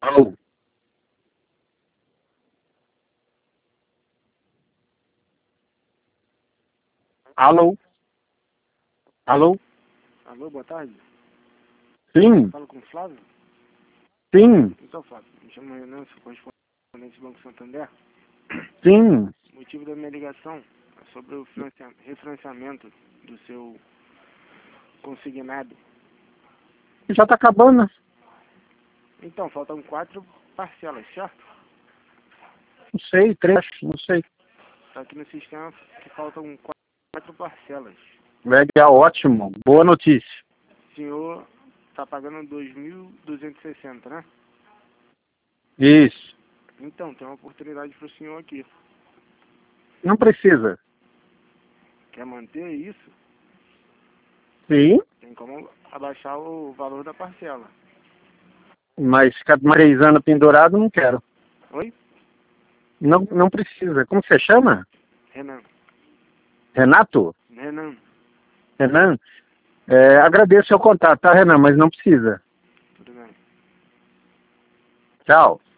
Alô? Alô? Alô? Alô, boa tarde. Sim, Falo com o Flávio. sim, Então, Flávio, me chamo Renan, sou correspondente do Banco Santander. sim. O motivo da minha ligação é sobre o refinanciamento do seu consignado. Já tá acabando. Então, faltam 4 parcelas, certo? Não sei, 3, não sei. Está aqui no sistema que faltam 4 parcelas. Legal, ótimo. Boa notícia. O senhor está pagando 2.260, né? Isso. Então, tem uma oportunidade para o senhor aqui. Não precisa. Quer manter isso? Sim, Tem como abaixar o valor da parcela. mas ficar mais 3 anos pendurado não quero. Oi? Não, não precisa. Como você chama? Renan. Renato? Renan. Renan? Agradeço o seu contato, tá, Renan? Mas não precisa. Tudo bem. Tchau.